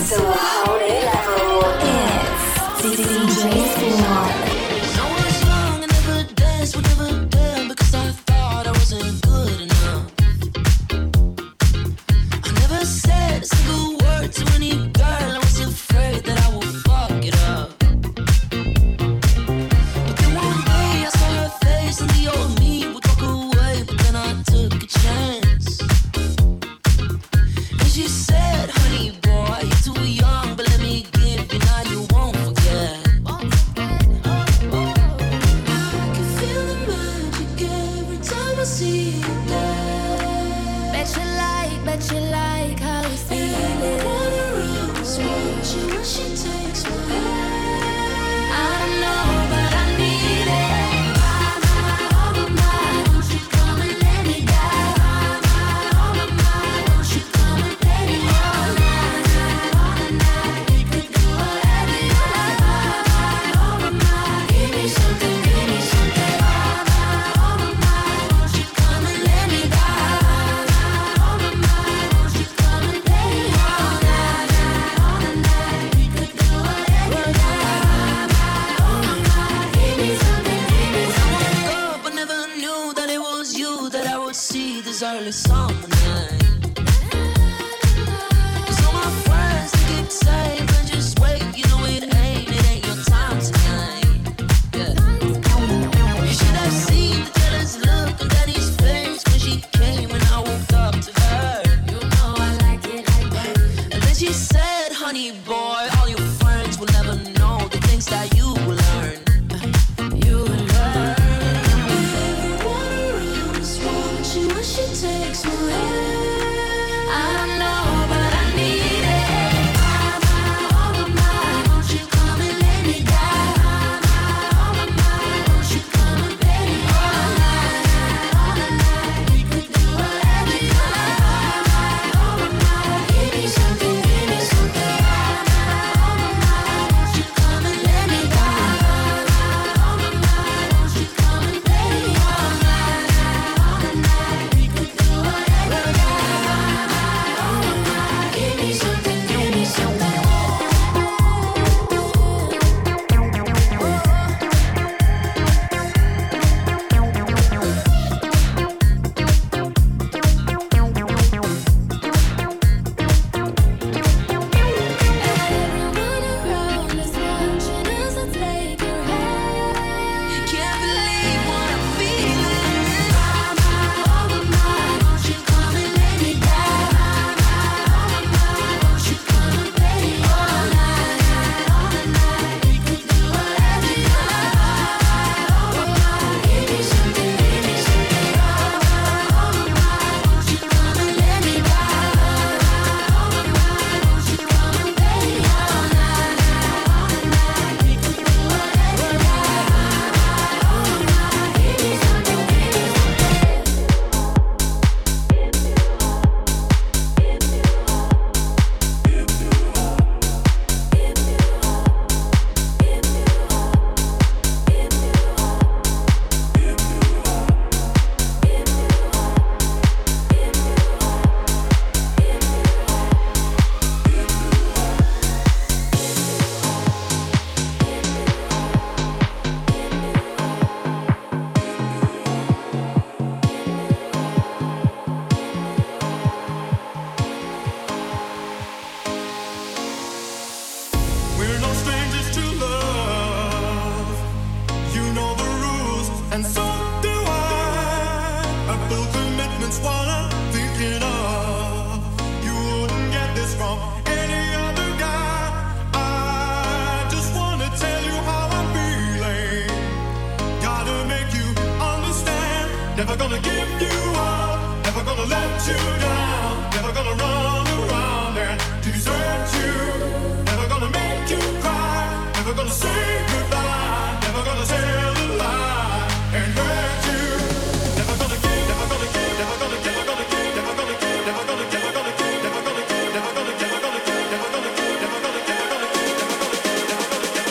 to a whole new level. It's DJ Squad.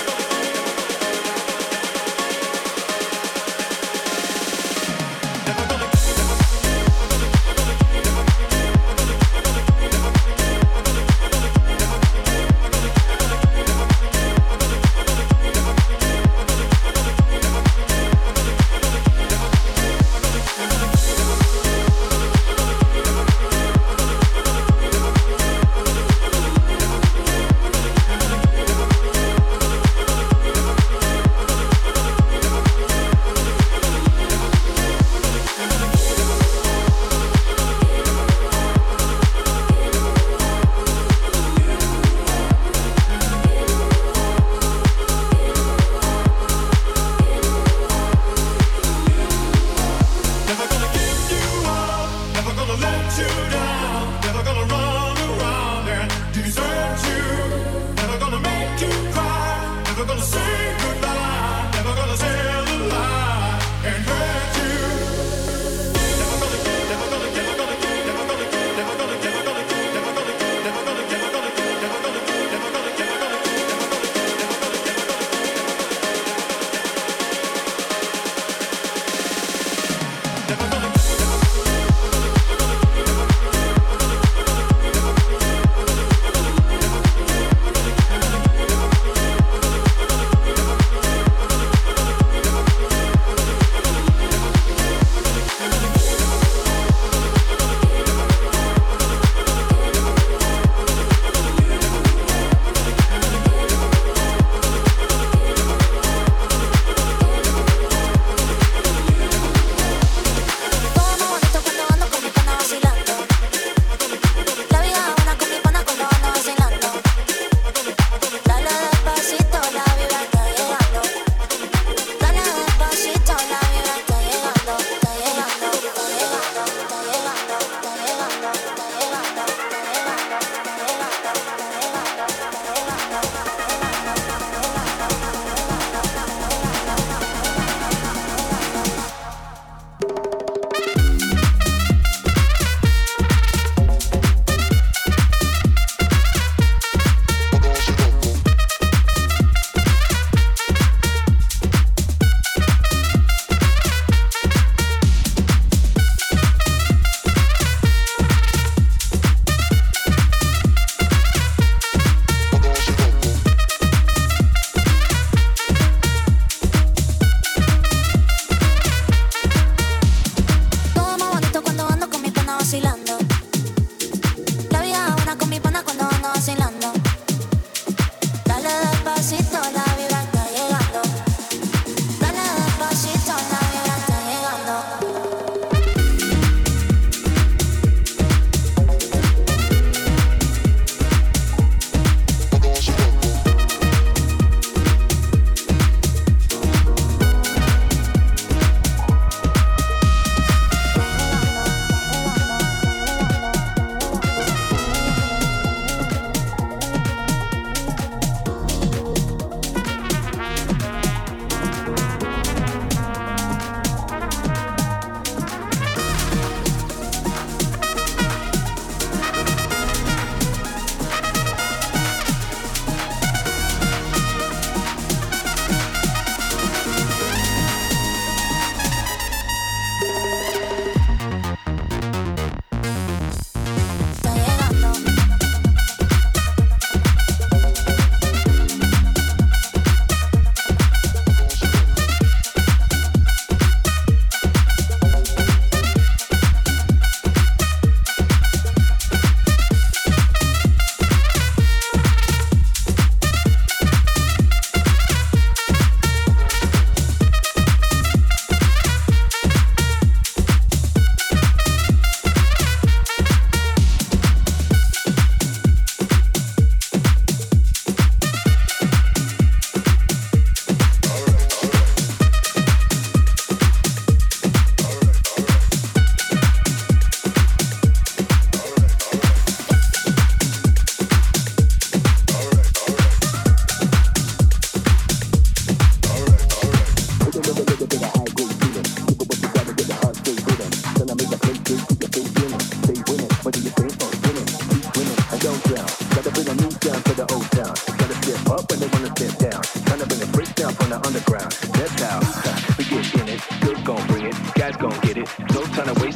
Never gonna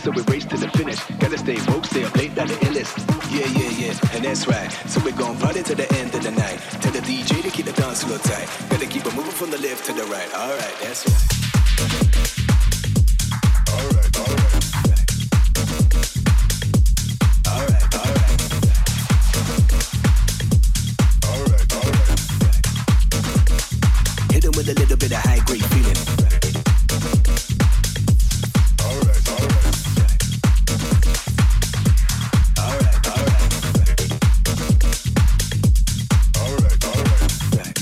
so we race to the finish. Gotta stay woke, stay up late, like the illest. Yeah, yeah, yeah, and that's right. So we're gon' party to the end of the night. Tell the DJ to keep the dance floor tight. Gotta keep it moving from the left to the right. Alright, that's right. Alright, alright. Alright, alright. Alright, alright. Hit 'em with a little bit of high grade feeling. Alright, alright. Alright, alright. Alright, alright.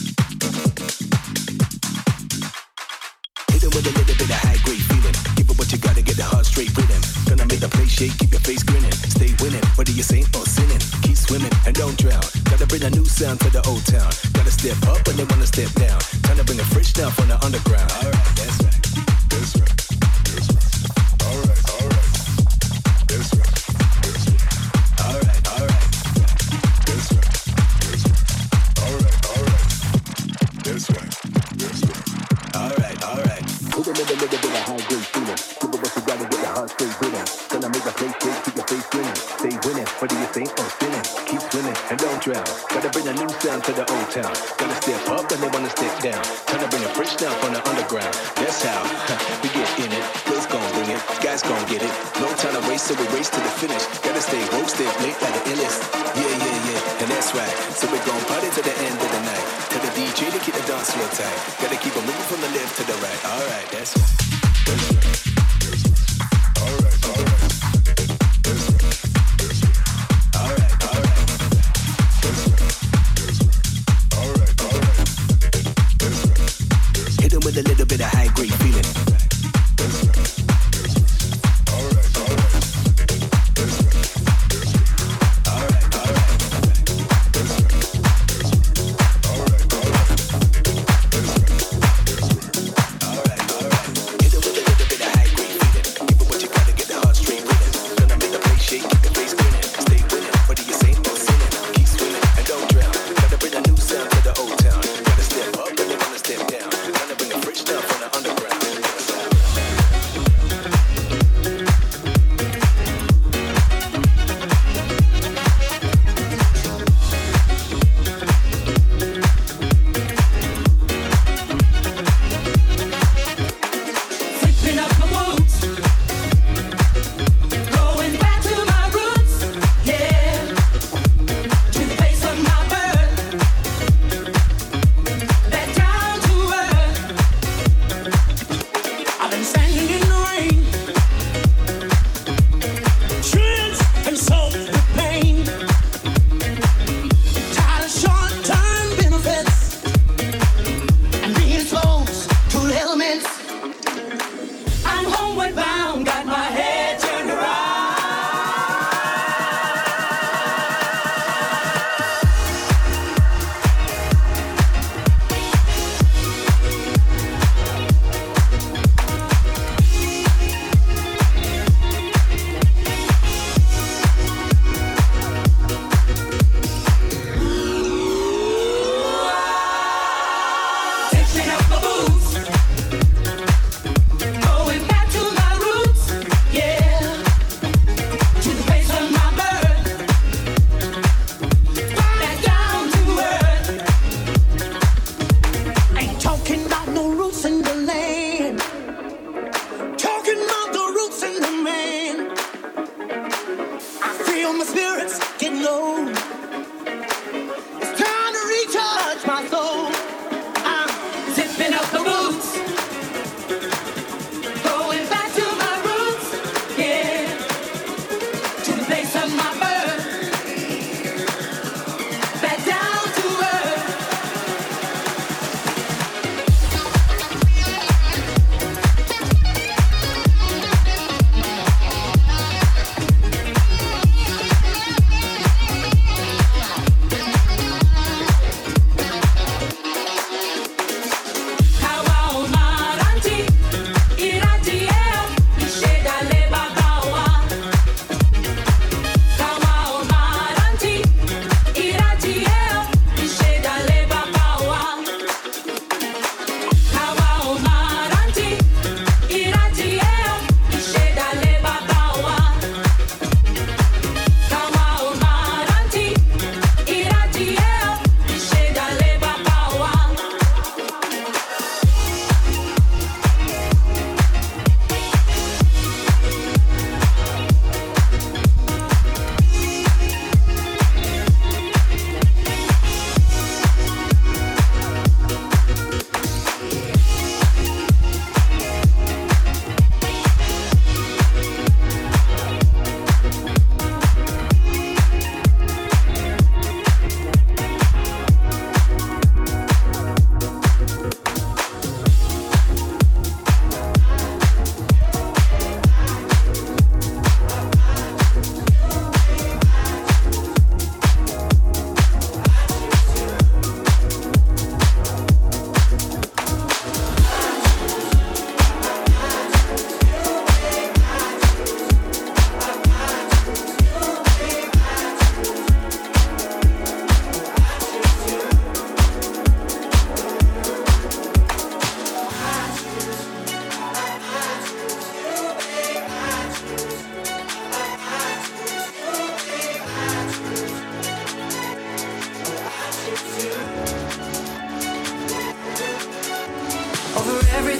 Hit 'em with a little bit of high grade feeling. Give it what you gotta get the heart straight rhythm. Gonna make the place shake, keep your face grinning. Stay winning, whether you're saint or sinning. Keep swimming and don't drown. Gotta bring a new sound to the old town. Gotta step up and they wanna step down. Time to bring a fresh down from the underground. Alright, that's right. That's right. That's right. Alright, alright. That's right. That's right. Alright, alright. That's right. That's right. Alright, alright. That's right. That's right. Alright, alright. Put a little bit of high grade feeling. Give it what you gotta get the heart straight rhythm. Gonna make the place shake, keep your face grinning. Stay winning, whether you saint or sinning. Keep swimming and don't drown. Gotta bring a new sound to the old town. Gotta step up and they wanna step down. Time to bring a fresh down from the underground. That's how we get in it. Girls gon' bring it, guys gon' get it. No time to waste, so we race to the finish. Gotta stay woke, stay up late like the illest. Yeah, yeah, yeah, and that's right. So we gon' party to the end of the night. Tell the DJ to keep the dance floor tight. Gotta keep it moving from the left to the right. Alright, that's right. That's right. That's right. Alright, alright. That's right. That's right. Alright, alright. That's right. That's right. Alright, alright. That's right. That's right. Hit 'em with a little bit of high grade feeling. That's right. That's right. Alright, alright. That's right. That's right. Alright, alright. That's right. That's right. Alright, alright. That's right. That's right. Alright, alright. Hit 'em with a little bit of high grade feeling. Give it what you gotta get the heart straight rhythm. Gonna make the place shake, keep your face grinning. Stay winning, whether you saint or sinning. Keep swimming and don't drown. Gotta bring a new sound to the old town. Gotta step up and they wanna step down. Gonna bring a fresh down from the underground.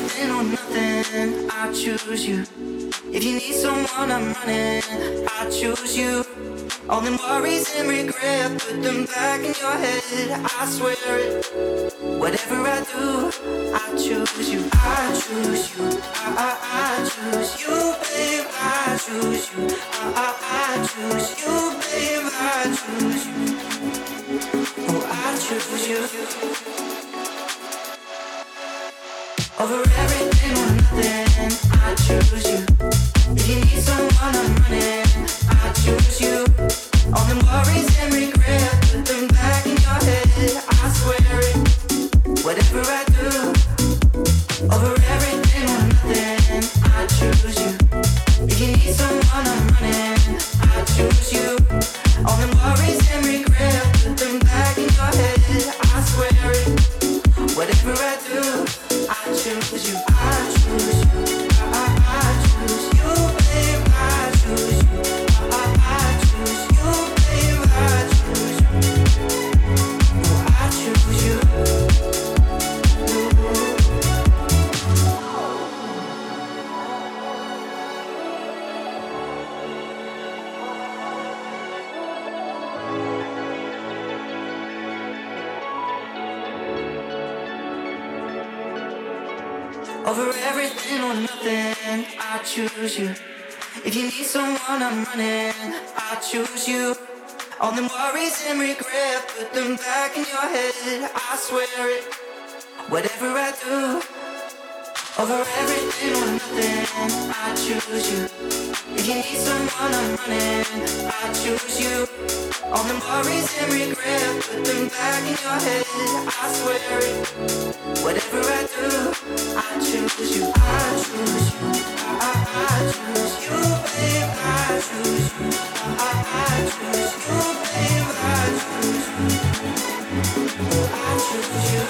everything or nothing, I choose you. If you need someone, I'm running, I choose you. All them worries and regret, put them back in your head, I swear it. Whatever I do, I choose you. I choose you. I choose you, babe. I choose you. I choose you, babe. I choose you. Oh, I choose you. Over everything or nothing, I choose you. If you need someone, I'm running, I choose you. All them worries and regret, put them back in your head, I swear it. Whatever I do, over everything or nothing, I choose you. If you need someone, I'm running, I choose you. All them worries and regret, put them back in your head, I swear it. Whatever I do, I choose you. I choose you. I choose you, babe. I choose you. I choose you, babe. I choose you. Oh, I choose you. Over everything or nothing, I choose you. If you need someone, I'm running, I choose you. All them worries and regret, put them back in your head, I swear it. Whatever I do, over everything or nothing, I choose you. If you need someone, I'm running, I choose you. All them worries and regret, put them back in your head, I swear it. Whatever I do, I choose you. I choose you. I choose you, babe. I choose you. I choose you, babe. I choose you. I choose you.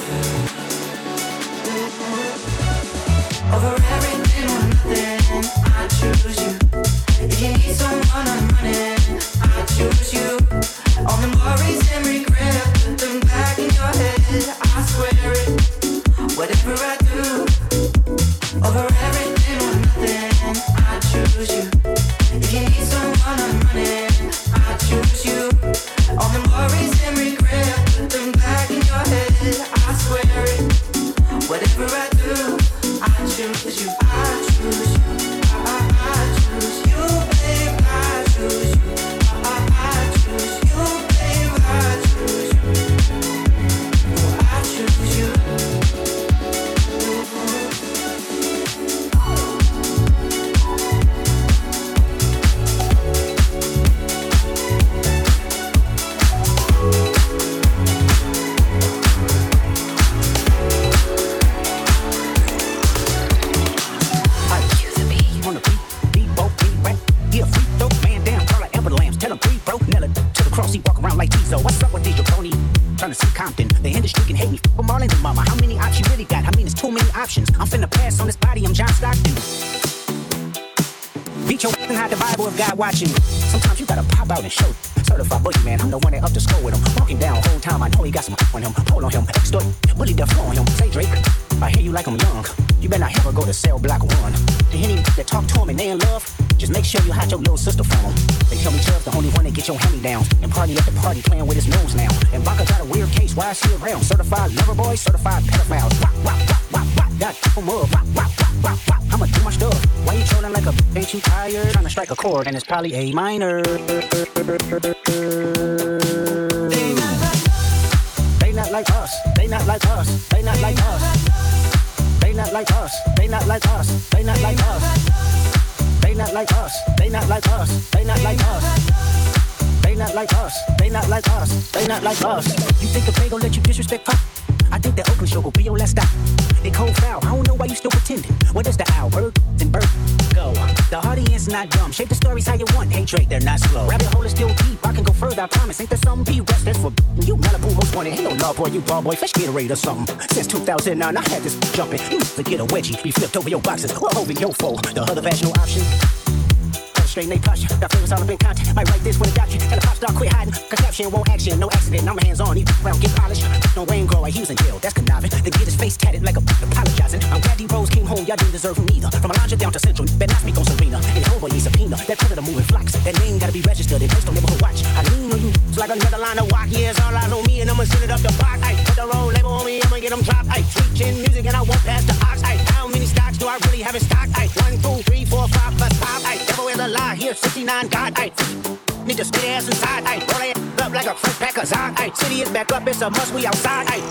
Over everything or nothing, I choose you. If you need someone, I'm running, I choose you. All them worries and regret, put them back in your head, I swear it. Whatever I do, over everything or nothing, I choose you. If you need someone, I'm running, I choose you. All them worries and regret, put them back in your head, I swear it. Whatever I do, I choose you. I choose you. I choose you, babe. I choose you. I choose you, babe. I choose you. Oh, I choose you. Trying to see Compton, the industry can hate me. From Marlon to Mama, how many options you really got? I mean, it's too many options. I'm finna pass on this body, I'm John Stockton. Beat your and hide the Bible if God watching. Sometimes you gotta pop out and show. Certified boogeyman, I'm the one that up to score with him. Walking down whole time, I know he got some on him. Hold on him, extort, bully the floor on him. Say Drake, I hear you like I'm young. You better not ever go to cell block 1. The any that talk to him and they in love, just make sure you hide your little sister from him. They tell me Chubb's the only one that get your hand-me-downs. And party at the party playing with his nose now. And Baca got a weird case, why is he around? Certified lover boy, certified pedophiles. Wop, wop, wop, wop, wop, got him up. Wop, wop, wop, wop, wop, I'ma do my stuff. Why you trolling like a ain't you tired? Trying to strike a chord and it's probably A minor. They not like us, they not like us, they not like us. They not like us, they not like us, they not like us. They not like us, they not like us, they not like us. They not like us, they not like us, they not like us. You think the pay gon' let you disrespect Pop? I think the Oakland show gon' be your last stop. They cold foul, I don't know why you still pretending. What is the owl, bird, and bird? Go. The audience not dumb, shape the stories how you want. Hey Drake, they're not slow. Rabbit hole is still deep, I can go further, I promise. Ain't there some P-Rest that's for you? Malibu most wanted, hey, no love boy, you ball boy, fresh Gatorade or something. Since 2009, I had this jumping. You used to get a wedgie, be flipped over your boxes, or over your foe. The other vaginal option. straight and they touch. Got flavors all up in content. Might write this with a document. Tell the pop star quit hiding. Conception won't action, no accident. I'm hands on, even round, get polished. No Wayne Grower, he was in jail, that's conniving. Then get his face tatted like a apologizing. I'm glad D-Rose came home, y'all didn't deserve him either. From Alondra down to Central, better not speak on Serena. And homeboy needs subpoena. That predator moving flocks. That name gotta be registered and placed on neighborhood watch. I lean on you, it's like another line of walk. Yeah, it's all eyes on me and I'ma send it up the block. Ay, put the road label on me, I'ma get them dropped. Ay, sweet chin music and I won't pass the ox. Ay, how many stocks do I really have in stock? Ay, 1, 2, 3, 4, 5 plus 5. Ay, devil is a lie, here 69 God. Ay, need to stay ass inside. Ay, roll it up like a fresh pack of Zod. Ay, city is back up, it's a must, we outside. Ay.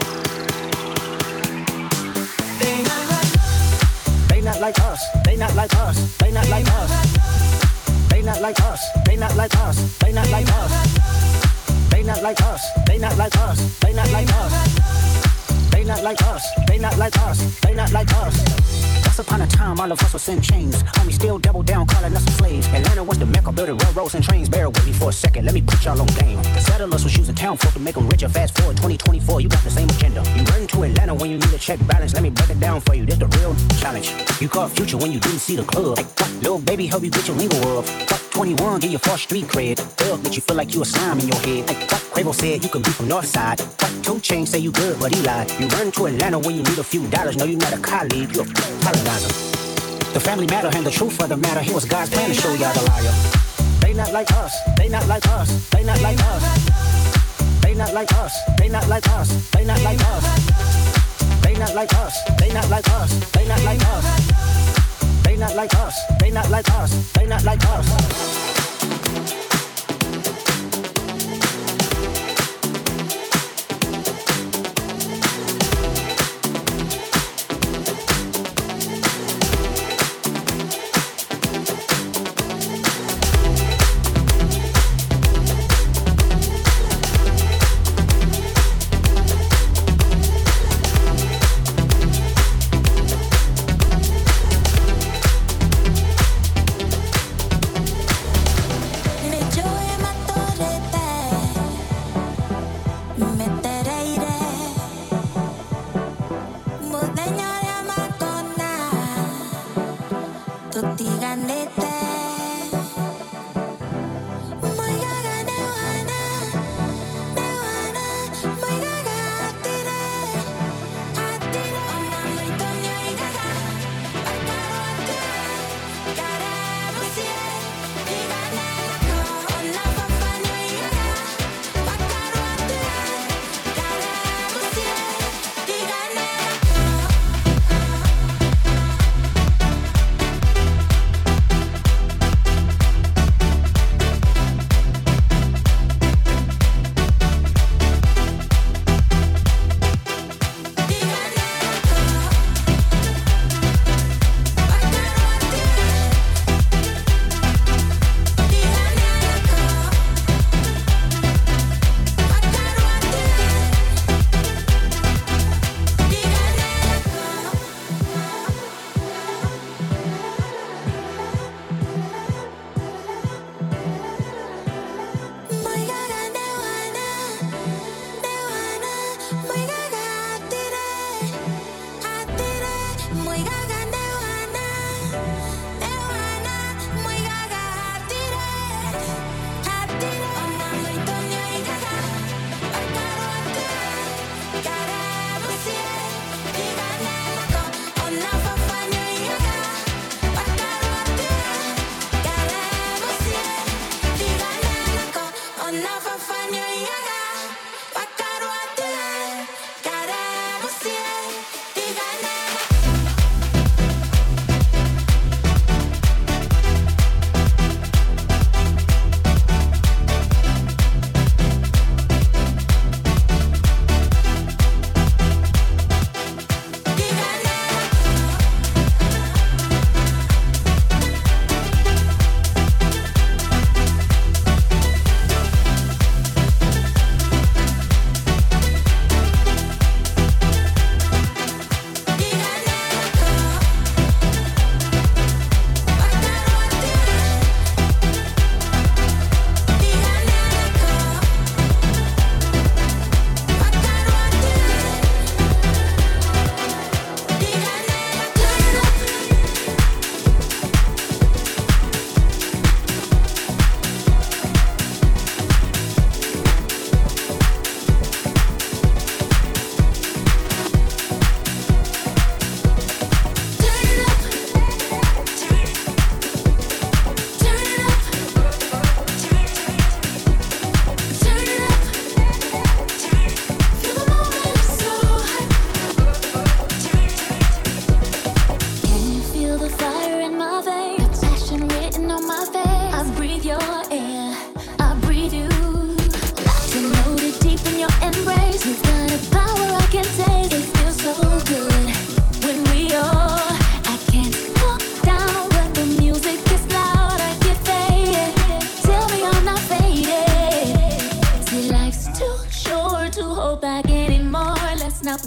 They not like us, they not like us, they not like us. They not like us, they not like us, they not like us. They not like us, they not like us, they not like us. They not like us, they not like us, they not like us. Once upon a time, all of us was in chains. Homie still double down, calling us some slaves. Atlanta was the mecca, building railroads and trains. Bear with me for a second, let me put y'all on game. The settlers was using town folk to make them richer. Fast forward 2024, you got the same agenda. You run to Atlanta when you need a check balance. Let me break it down for you, this the real challenge. You caught Future when you didn't see the club. Like, what, little baby, help you get your lingo up. What, 21, get your false street cred. Thug, make you feel like you a slime in your head. Like, what, Quavo said you could be from Northside. What, 2 Chainz say you good, but he lied. You run to Atlanta when you need a few dollars. No, you're not a colleague, you're a colonizer. The family matter and the truth for the matter. Here was God's plan to show y'all the liar. They not like us, they not like us, they not like us. They not like us, they not like us, they not like us. They not like us, they not like us, they not like us. They not like us, they not like us, they not like us.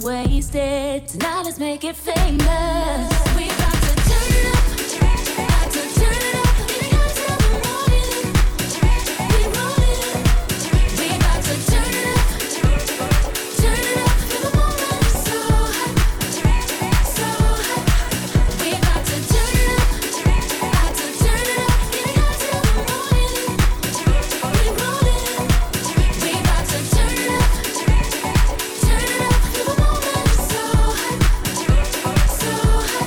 wasted. Tonight let's make it famous. We about to turn it up, about to turn it up. Getting hot till the morning. We rollin'. We about to turn it up, turn it up. Feel the moment so hot, so hot. We about to turn it up, about to turn it up. Getting hot till the morning. We rollin'. We about to turn it up, turn it up. Feel the moment so hot, so hot.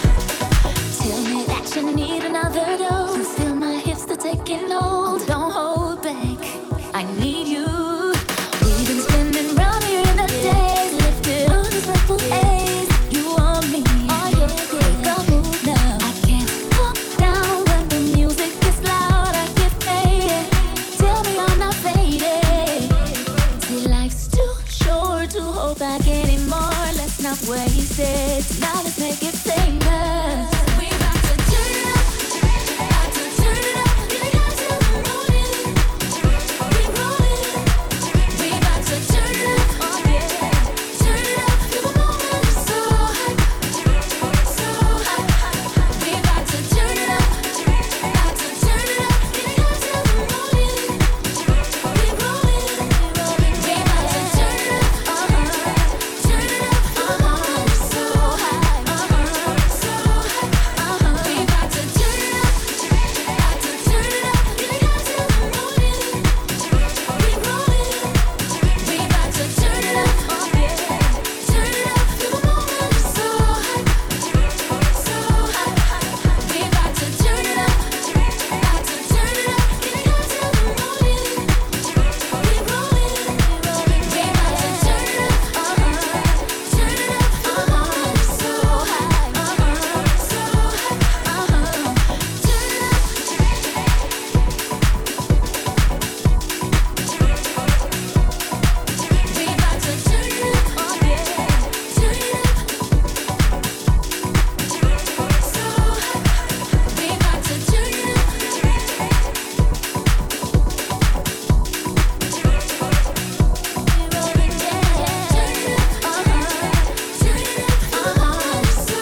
Tell me that you need another dose. Feel my hips, they're taking hold. Don't hold back, I need you. We've been spinning round here in the days. Lifted on this purple haze. You want me, oh yeah, make a move now. I can't calm down when the music is loud. I get faded, tell me I'm not faded. See, life's too short to hold back anymore. Let's not waste it. Now let's make it famous. We about to turn it up, about to turn it up. Getting hot till the morning. We rollin'. We about to turn it up, oh yeah, turn it up. Feel the moment so hot, so hot. We about to turn it up, about to turn it up. Getting hot till the morning. We rollin'. We about to turn it up, turn it up. So hot, so hot. We about to turn it up, about to turn it up. Getting hot till the morning. We rollin'. We about to turn it up, oh yeah, turn it up. Feel the moment so hot, so hot. We about to turn it up, about to turn it up. Getting hot till the morning. We rollin'. We about to turn it up, turn it up. So hot, so we about to turn it up, oh yeah, turn it up. So hot, we about to turn it up. We rollin', yeah, turn it up, turn it up. So hot, so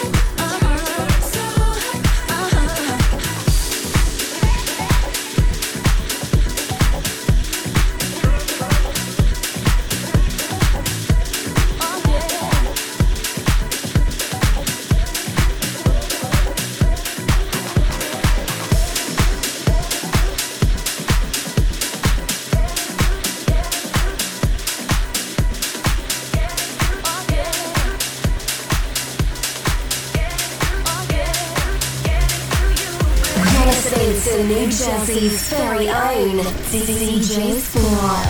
You're listening to New Jersey's very own DJ Squad.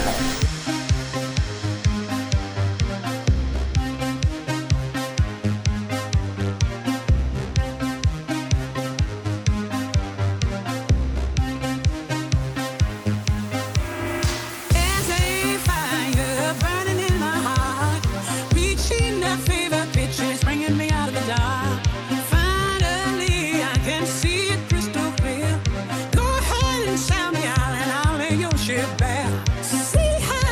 There's a fire burning in my heart, reaching a fever pitch, it's bringing me out of the dark. Finally, I can see it crystal clear. Go ahead and sound me out, and I'll lay your ship bare. See how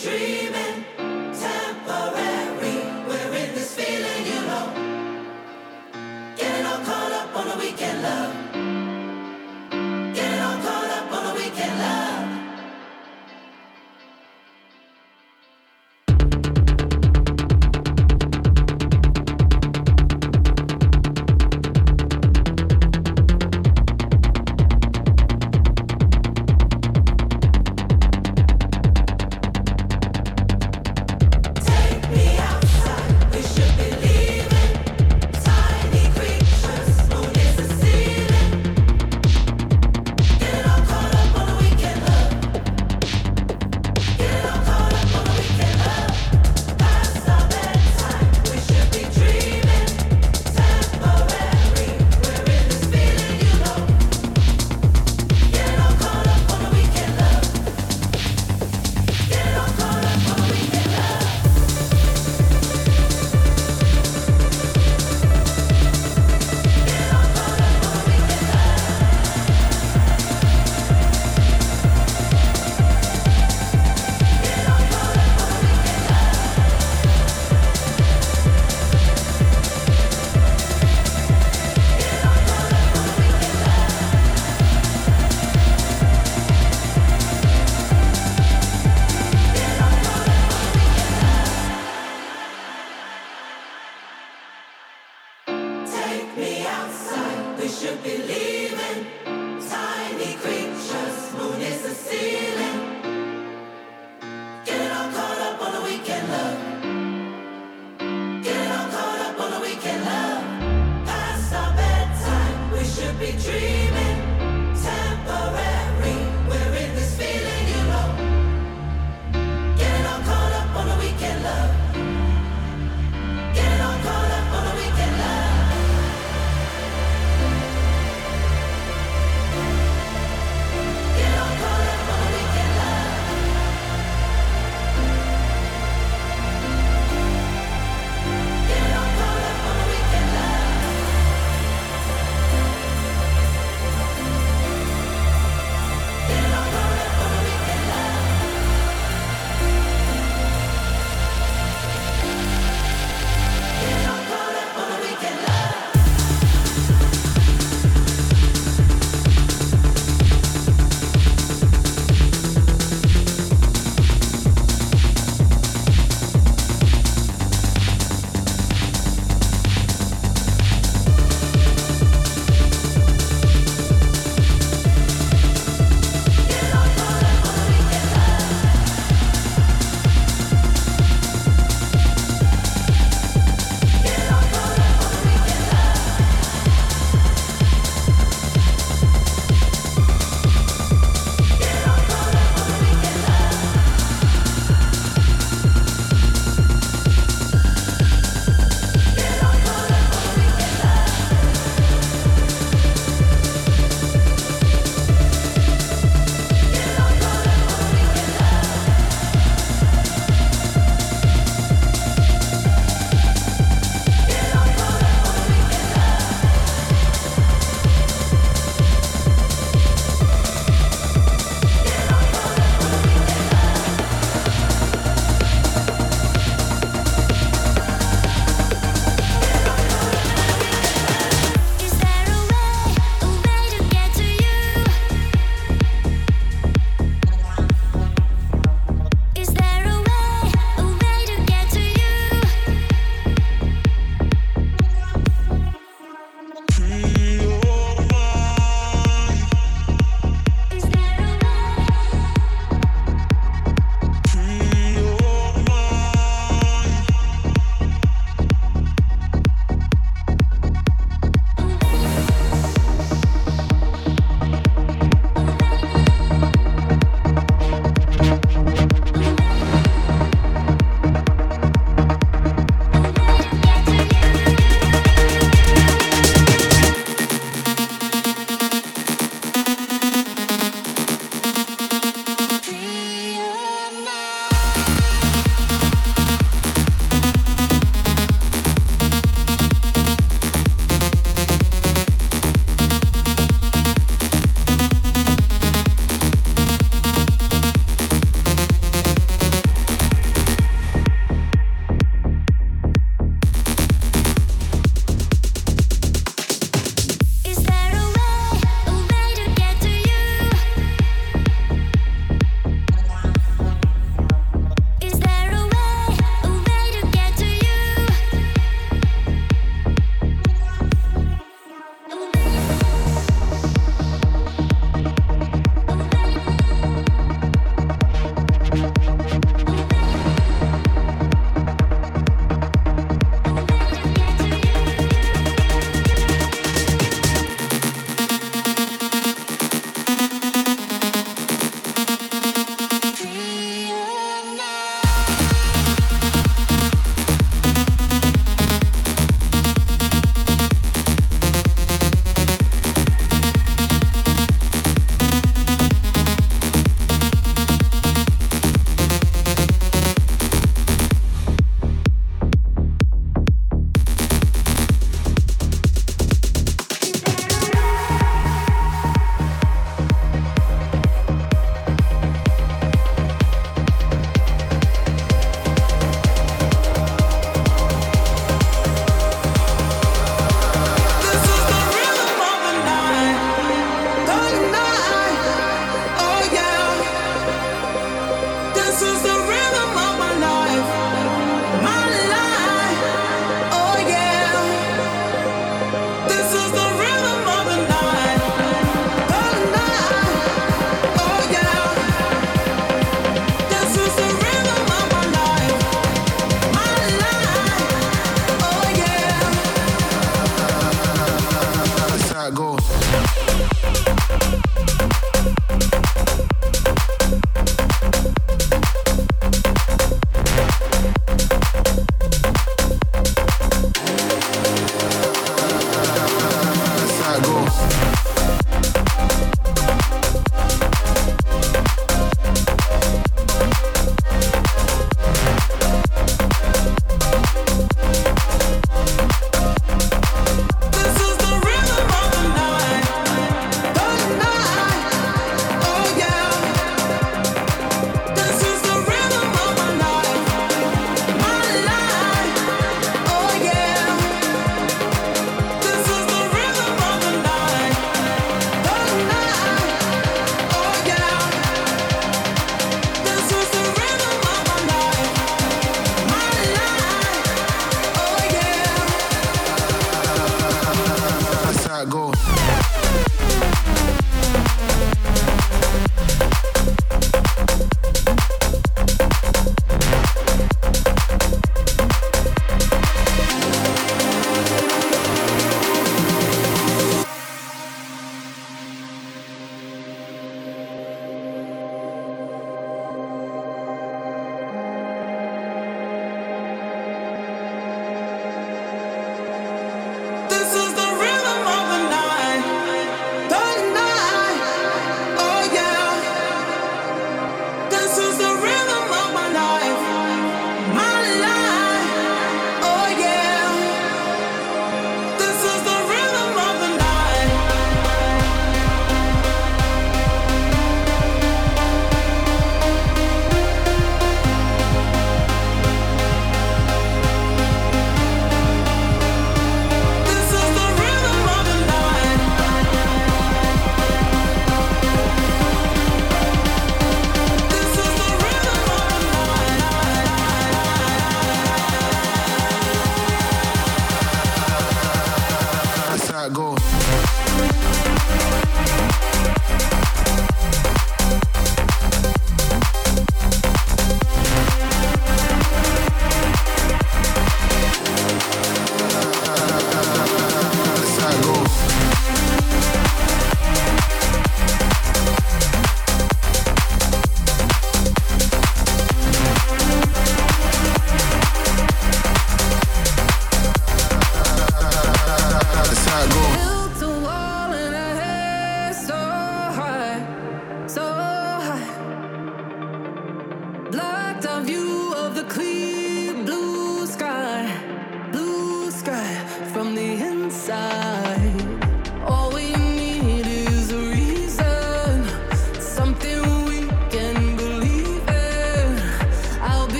dreaming, temporary. We're in this feeling, you know. Getting all caught up on the weekend love. Getting all caught up on the weekend love.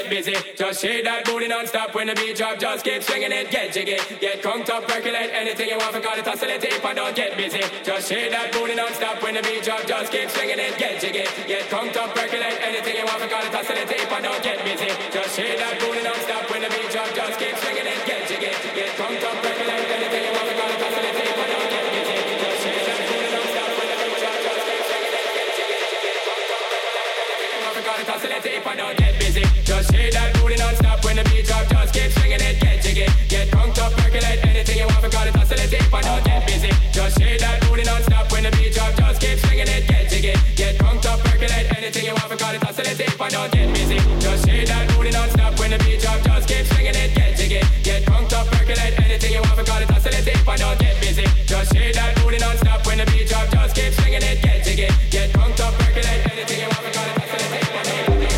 get busy. Just shake that booty non-stop when the beat drop. Just keep swinging it, get jiggy. Get conked up, percolate anything you want for call it oscillate if I don't get busy. Just shake that booty non-stop when the beat drop. Just keep swinging it, get jiggy. Get conked up, percolate anything you want for call it oscillate if I don't get busy. Just shake that booty non-stop when the beat drop. Just keep swinging it, get jiggy. Get conked up, percolate anything you want for call it oscillate if I don't get busy. Just shake that booty non-stop when the beat drop. Just keep swinging it, get jiggy. Get conked up, percolate anything you want for call it oscillate if I don't get busy. Just shake that booty non-stop when the beat drop. Just keep swinging it, get jiggy. Get conked up, percolate anything you want for call it oscillate if I don't get busy. Just shake that booty non-stop when the beat drop. Just keep swinging it, get jiggy. Get conked up, percolate anything you want for call it oscillate if I don't get busy. Just shake that booty non-stop when the beat drop. Just keep swinging it, get jiggy. Get conked up, percolate anything you want for call it oscillate if I don't get busy. Just shake that booty non-stop when the beat drop. Just keep swinging it, get jiggy. Get conked up, percolate anything you want for call it oscillate if I don't get busy.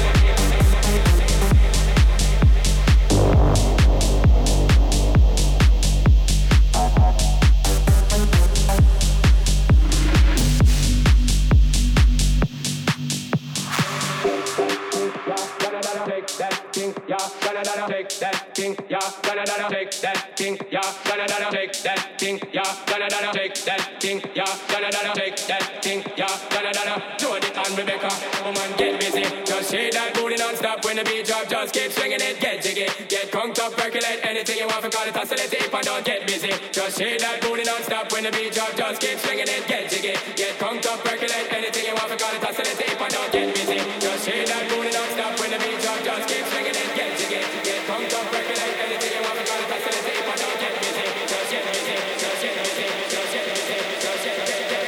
Take that thing, yeah, gonna take that thing, yeah, gonna take that thing, yeah, gonna take that thing, yeah, gonna take that thing, yeah, gonna Jody and Rebecca, woman get busy, just shake that booty non-stop when the beat drop, just keep swinging it, get jiggy, get conked up, percolate anything you want for call it oscillate if I don't get busy, just shake that booty non-stop when the beat drop, just keep swinging it, get jiggy, get conked up, percolate anything you want for call it oscillate if I don't get busy, just shake that booty non-stop when the beat drop, just keep swinging it, get jiggy, get conked up, percolate anything you want for call it oscillate if I don't get busy, just get busy, just get busy, just get busy, just get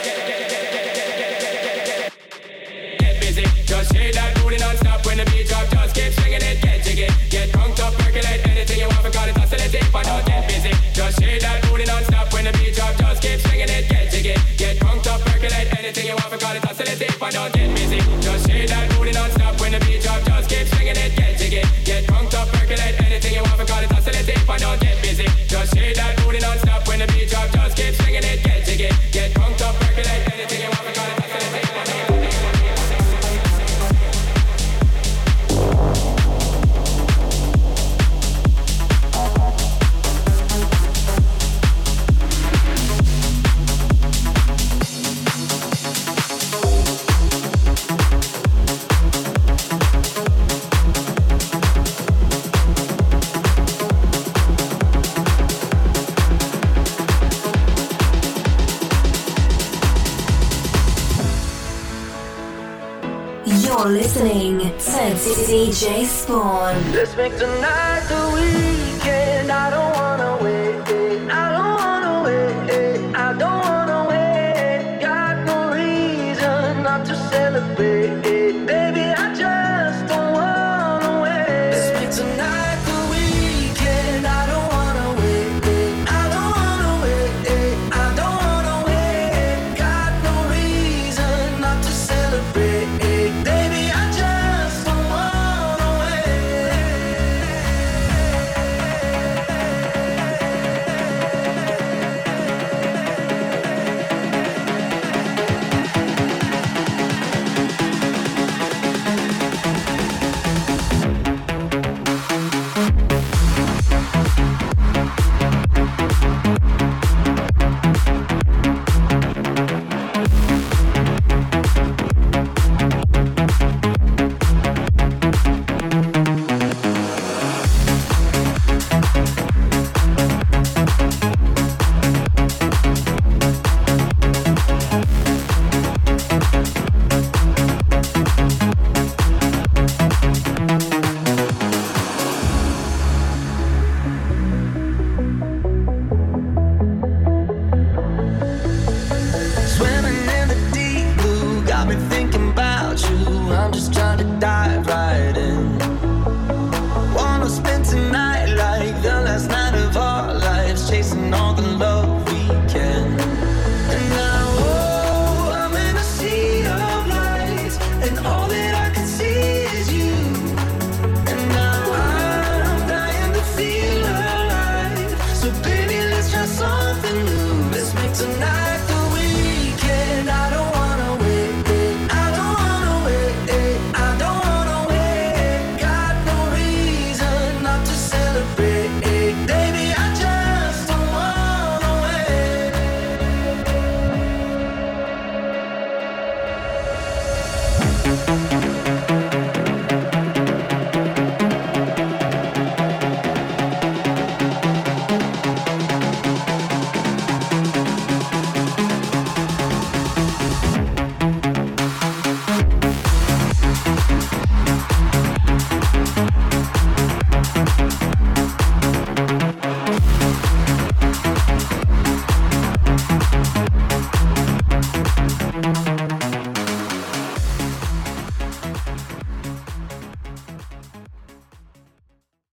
busy, just shake that booty non-stop when the beat drop, just keep swinging it, get jiggy, get conked up, percolate anything you want for call it oscillate if I don't get busy, just shake that booty non-stop when the beat drop, just keep swinging it, get jiggy, get conked up, percolate anything you want for call it oscillate if I don't get busy, just shake that booty non-stop when the beat drop, just keep swinging it, get jiggy, get conked up, percolate anything you want for call it oscillate if I don't get busy, just shake that booty non-stop when the beat drop, just keep swinging it, get jiggy, get conked up, percolate anything you want for call it oscillate if I don't get busy. You're listening to DJ Spawn. Let's make tonight the weekend. I don't